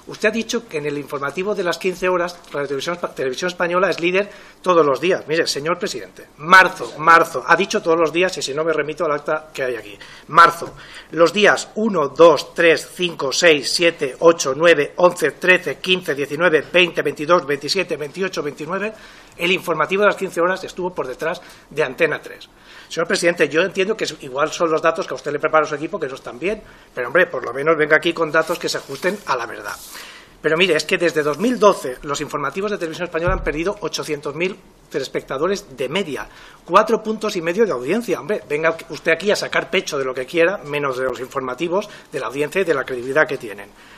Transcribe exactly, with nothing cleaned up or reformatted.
Usted ha dicho que en el informativo de las quince horas, Radio Televisión, Televisión Española es líder todos los días. Mire, señor presidente, marzo, marzo, ha dicho todos los días, y si no me remito al acta que hay aquí. Marzo, los días uno, dos, tres, cinco, seis, siete, ocho, nueve, once, trece, quince, diecinueve, veinte, veintidós, veintisiete, veintiocho, veintinueve, el informativo de las quince horas estuvo por detrás de Antena tres. Señor presidente, yo entiendo que igual son los datos que a usted le prepara a su equipo, que no están bien, pero hombre, por lo menos venga aquí con datos que se ajusten a la verdad. Pero mire, es que desde dos mil doce los informativos de Televisión Española han perdido ochocientos mil telespectadores de media, cuatro puntos y medio de audiencia. Hombre, venga usted aquí a sacar pecho de lo que quiera, menos de los informativos, de la audiencia y de la credibilidad que tienen.